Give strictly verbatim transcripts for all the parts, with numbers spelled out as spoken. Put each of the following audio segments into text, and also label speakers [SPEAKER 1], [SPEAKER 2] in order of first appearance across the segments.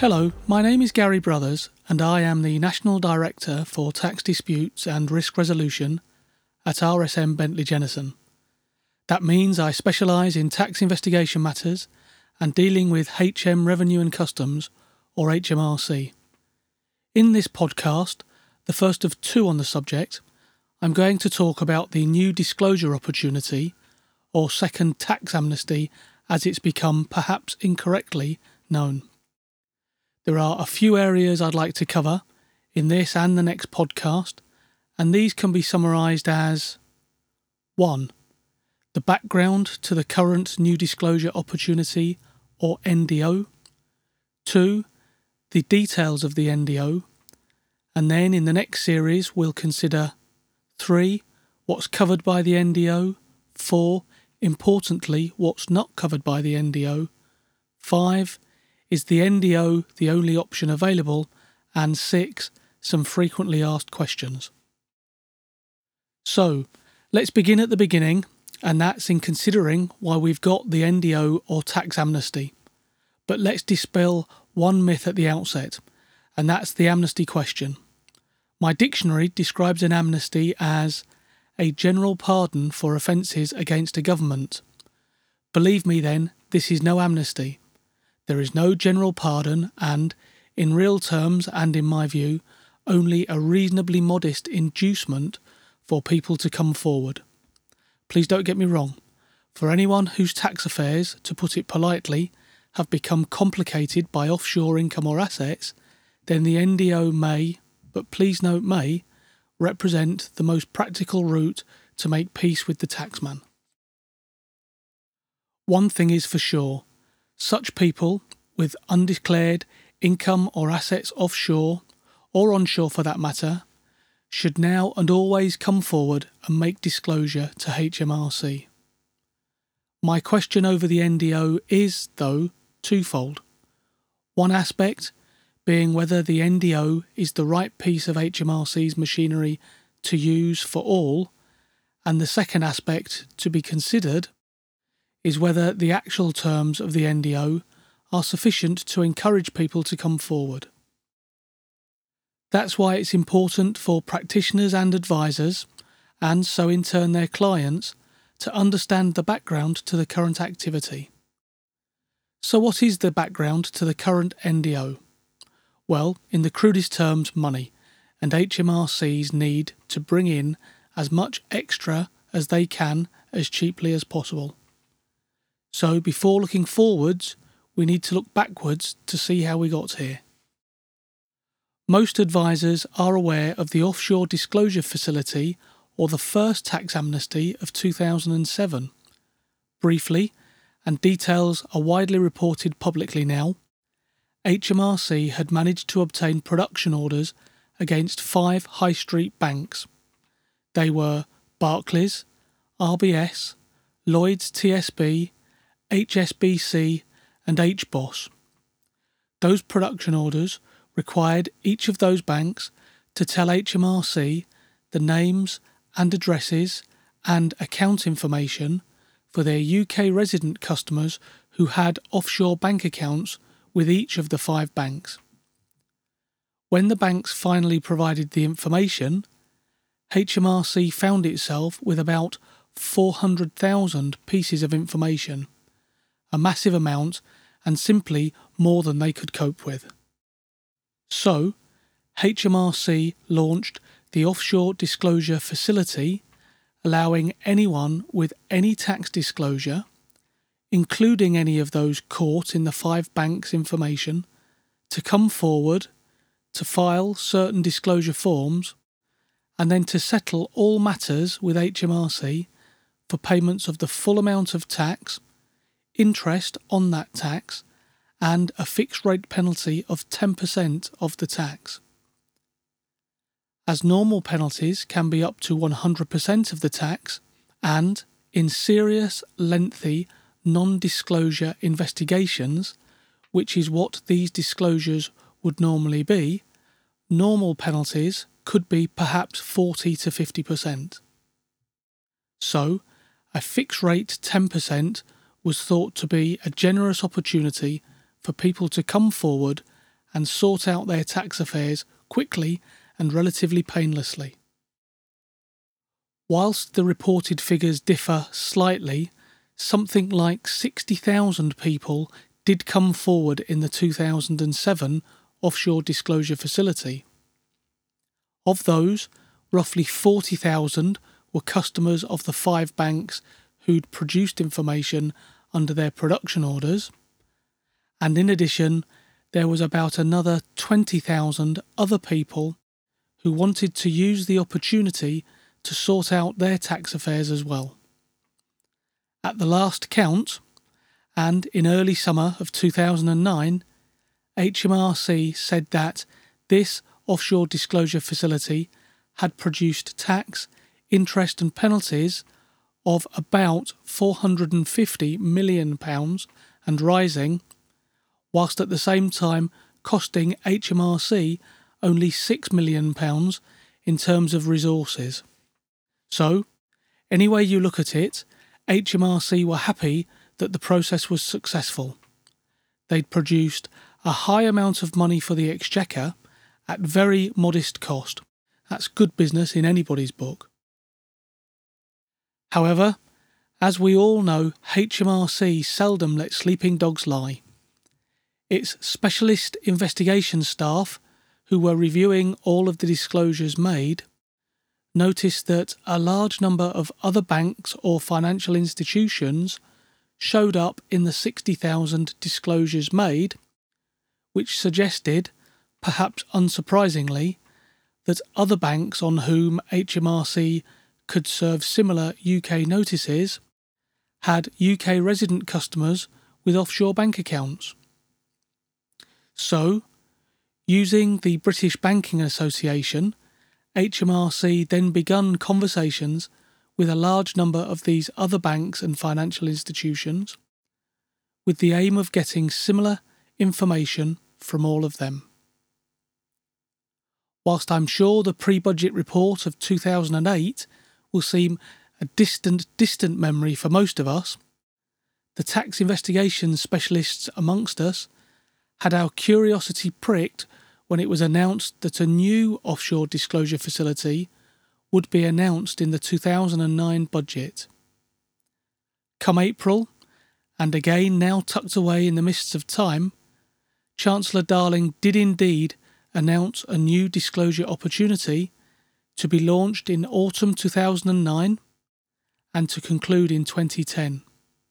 [SPEAKER 1] Hello, my name is Gary Brothers and I am the National Director for Tax Disputes and Risk Resolution at R S M Bentley Jennison. That means I specialise in tax investigation matters and dealing with H M Revenue and Customs, or H M R C. In this podcast, the first of two on the subject, I'm going to talk about the new disclosure opportunity, or second tax amnesty as it's become perhaps incorrectly known. There are a few areas I'd like to cover in this and the next podcast, and these can be summarised as one. The background to the current new disclosure opportunity, or N D O. two. The details of the N D O. And then in the next series we'll consider three. What's covered by the N D O. four. Importantly, what's not covered by the N D O. five. Is the N D O the only option available? And six. Some frequently asked questions. So, let's begin at the beginning, and that's in considering why we've got the N D O or tax amnesty. But let's dispel one myth at the outset, and that's the amnesty question. My dictionary describes an amnesty as a general pardon for offences against a government. Believe me then, this is no amnesty. There is no general pardon and, in real terms and in my view, only a reasonably modest inducement for people to come forward. Please don't get me wrong. For anyone whose tax affairs, to put it politely, have become complicated by offshore income or assets, then the N D O may, but please note may, represent the most practical route to make peace with the taxman. One thing is for sure. Such people, with undeclared income or assets offshore, or onshore for that matter, should now and always come forward and make disclosure to H M R C. My question over the N D O is, though, twofold. One aspect being whether the N D O is the right piece of H M R C's machinery to use for all, and the second aspect to be considered is whether the actual terms of the N D O are sufficient to encourage people to come forward. That's why it's important for practitioners and advisors, and so in turn their clients, to understand the background to the current activity. So what is the background to the current N D O? Well, in the crudest terms, money, and H M R C's need to bring in as much extra as they can as cheaply as possible. So before looking forwards, we need to look backwards to see how we got here. Most advisors are aware of the Offshore Disclosure Facility, or the first tax amnesty of two thousand seven. Briefly, and details are widely reported publicly now, H M R C had managed to obtain production orders against five high street banks. They were Barclays, R B S, Lloyds T S B, H S B C and H B O S. Those production orders required each of those banks to tell H M R C the names and addresses and account information for their U K resident customers who had offshore bank accounts with each of the five banks. When the banks finally provided the information, H M R C found itself with about four hundred thousand pieces of information, a massive amount and simply more than they could cope with. So, H M R C launched the Offshore Disclosure Facility, allowing anyone with any tax disclosure, including any of those caught in the five banks' information, to come forward, to file certain disclosure forms, and then to settle all matters with H M R C for payments of the full amount of tax, interest on that tax, and a fixed rate penalty of ten percent of the tax. As normal penalties can be up to one hundred percent of the tax, and, in serious, lengthy, non-disclosure investigations, which is what these disclosures would normally be, normal penalties could be perhaps forty to fifty percent. So, a fixed rate ten percent was thought to be a generous opportunity for people to come forward and sort out their tax affairs quickly and relatively painlessly. Whilst the reported figures differ slightly, something like sixty thousand people did come forward in the two thousand seven Offshore Disclosure Facility. Of those, roughly forty thousand were customers of the five banks who'd produced information under their production orders, and in addition, there was about another twenty thousand other people who wanted to use the opportunity to sort out their tax affairs as well. At the last count, and in early summer of two thousand nine, H M R C said that this offshore disclosure facility had produced tax, interest and penalties of about four hundred fifty million pounds and rising, whilst at the same time costing H M R C only six million pounds in terms of resources. So, any way you look at it, H M R C were happy that the process was successful. They'd produced a high amount of money for the Exchequer at very modest cost. That's good business in anybody's book. However, as we all know, H M R C seldom let sleeping dogs lie. Its specialist investigation staff, who were reviewing all of the disclosures made, noticed that a large number of other banks or financial institutions showed up in the sixty thousand disclosures made, which suggested, perhaps unsurprisingly, that other banks on whom H M R C could serve similar U K notices had U K resident customers with offshore bank accounts. So, using the British Banking Association, H M R C then begun conversations with a large number of these other banks and financial institutions, with the aim of getting similar information from all of them. Whilst I'm sure the pre-budget report of two thousand eight will seem a distant, distant memory for most of us, the tax investigations specialists amongst us had our curiosity pricked when it was announced that a new offshore disclosure facility would be announced in the two thousand nine budget. Come April, and again now tucked away in the mists of time, Chancellor Darling did indeed announce a new disclosure opportunity to be launched in autumn two thousand nine and to conclude in twenty ten.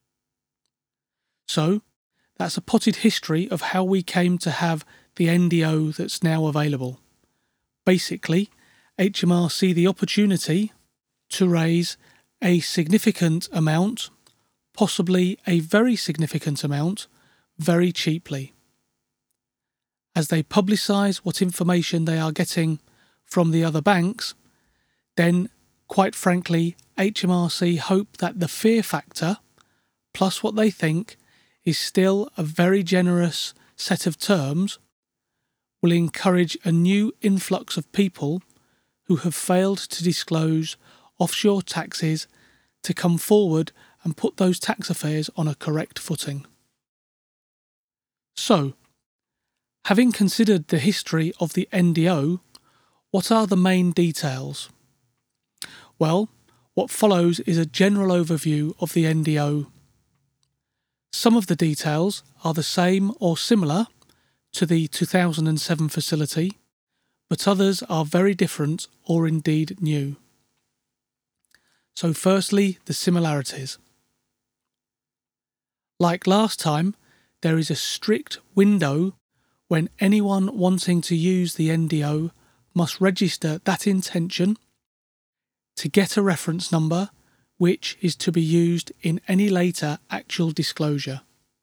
[SPEAKER 1] So, that's a potted history of how we came to have the N D O that's now available. Basically, H M R see the opportunity to raise a significant amount, possibly a very significant amount, very cheaply. As they publicise what information they are getting from the other banks, then, quite frankly, H M R C hope that the fear factor, plus what they think is still a very generous set of terms, will encourage a new influx of people who have failed to disclose offshore taxes to come forward and put those tax affairs on a correct footing. So, having considered the history of the N D O, what are the main details? Well, what follows is a general overview of the N D O. Some of the details are the same or similar to the two thousand seven facility, but others are very different or indeed new. So firstly, the similarities. Like last time, there is a strict window when anyone wanting to use the N D O must register that intention to get a reference number which is to be used in any later actual disclosure.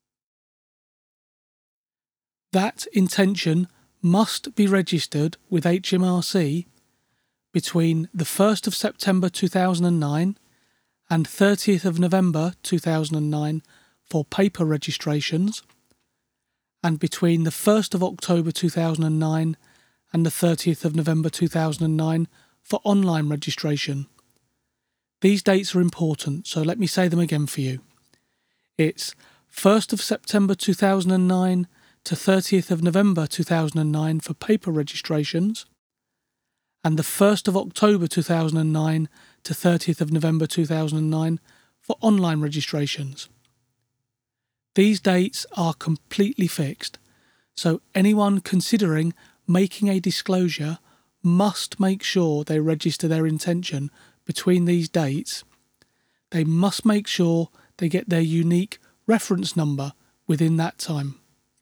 [SPEAKER 1] That intention must be registered with H M R C between the first of September two thousand nine and thirtieth of November two thousand nine for paper registrations, and between the first of October two thousand nine and the thirtieth of November two thousand nine for online registration. These dates are important, so let me say them again for you. It's first of September two thousand nine to thirtieth of November two thousand nine for paper registrations, and the first of October two thousand nine to thirtieth of November two thousand nine for online registrations. These dates are completely fixed, so anyone considering making a disclosure must make sure they register their intention between these dates. They must make sure they get their unique reference number within that time.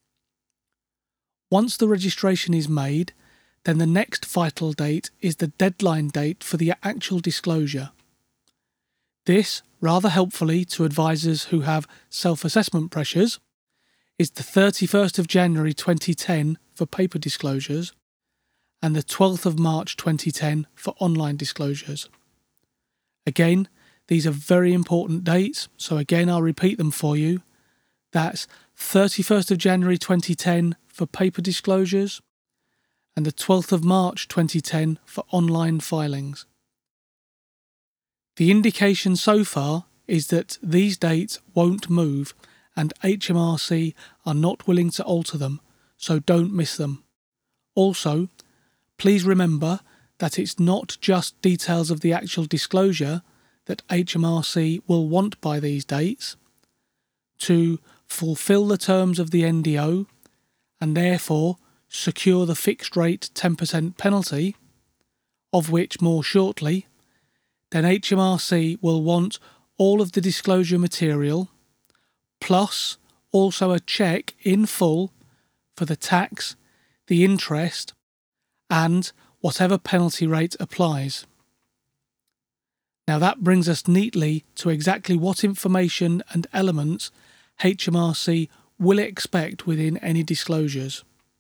[SPEAKER 1] Once the registration is made, then the next vital date is the deadline date for the actual disclosure. This, rather helpfully to advisors who have self-assessment pressures, is the thirty-first of January twenty ten for paper disclosures and the twelfth of March twenty ten for online disclosures. Again, these are very important dates, so again I'll repeat them for you. That's thirty-first of January twenty ten for paper disclosures and the twelfth of March twenty ten for online filings. The indication so far is that these dates won't move and H M R C are not willing to alter them, so don't miss them. Also, please remember that it's not just details of the actual disclosure that H M R C will want by these dates. To fulfil the terms of the N D O and therefore secure the fixed rate ten percent penalty, of which more shortly, then H M R C will want all of the disclosure material, plus also a cheque in full for the tax, the interest, and whatever penalty rate applies. Now that brings us neatly to exactly what information and elements H M R C will expect within any disclosures.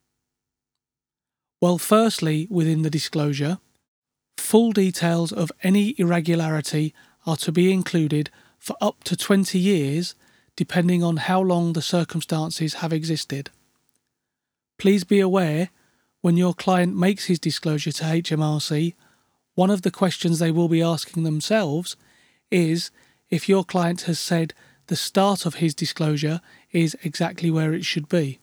[SPEAKER 1] Well, firstly, within the disclosure, full details of any irregularity are to be included for up to twenty years, depending on how long the circumstances have existed. Please be aware, when your client makes his disclosure to H M R C, one of the questions they will be asking themselves is if your client has said the start of his disclosure is exactly where it should be.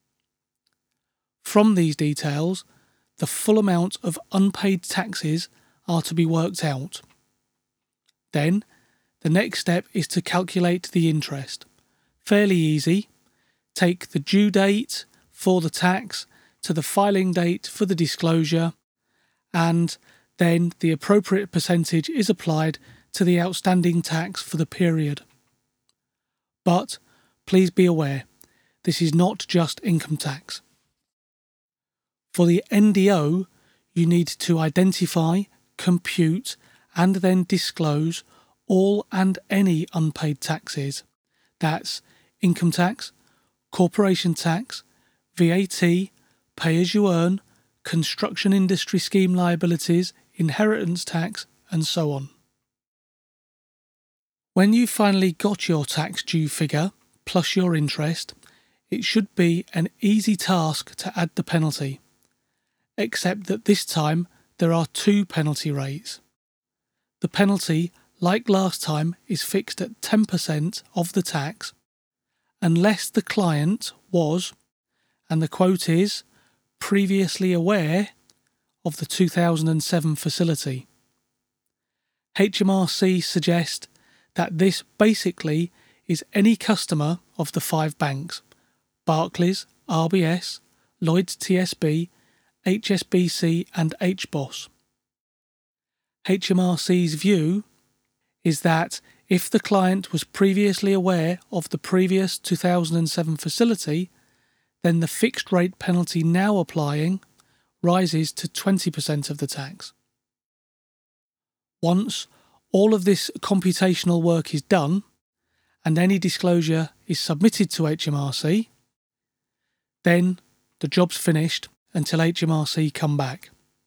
[SPEAKER 1] From these details, the full amount of unpaid taxes are to be worked out. Then, the next step is to calculate the interest. Fairly easy. Take the due date for the tax to the filing date for the disclosure, and then the appropriate percentage is applied to the outstanding tax for the period. But please be aware, this is not just income tax. For the N D O, you need to identify, compute, and then disclose all and any unpaid taxes. That's income tax, corporation tax, V A T, pay-as-you-earn, construction industry scheme liabilities, inheritance tax, and so on. When you've finally got your tax due figure, plus your interest, it should be an easy task to add the penalty, except that this time there are two penalty rates. The penalty, like last time, is fixed at ten percent of the tax, unless the client was, and the quote is, previously aware of the two thousand seven facility. H M R C suggest that this basically is any customer of the five banks: Barclays, R B S, Lloyds T S B, H S B C and H B O S. H M R C's view is that if the client was previously aware of the previous two thousand seven facility, then the fixed rate penalty now applying rises to twenty percent of the tax. Once all of this computational work is done and any disclosure is submitted to H M R C, then the job's finished until H M R C come back.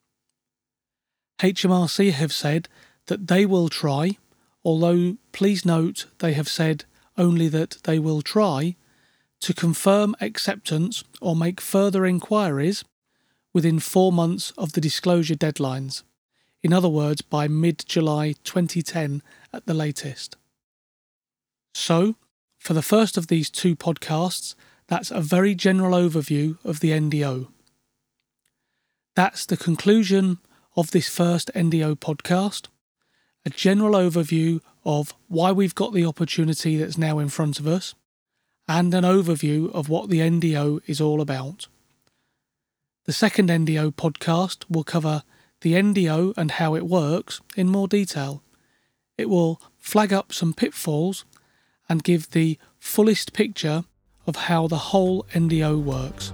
[SPEAKER 1] H M R C have said that they will try, although please note they have said only that they will try, to confirm acceptance or make further inquiries within four months of the disclosure deadlines. In other words, by mid-July twenty ten at the latest. So, for the first of these two podcasts, That's a very general overview of the N D O. That's the conclusion of this first N D O podcast, a general overview of why we've got the opportunity that's now in front of us, and an overview of what the N D O is all about. The second N D O podcast will cover the N D O and how it works in more detail. It will flag up some pitfalls and give the fullest picture of how the whole N D O works.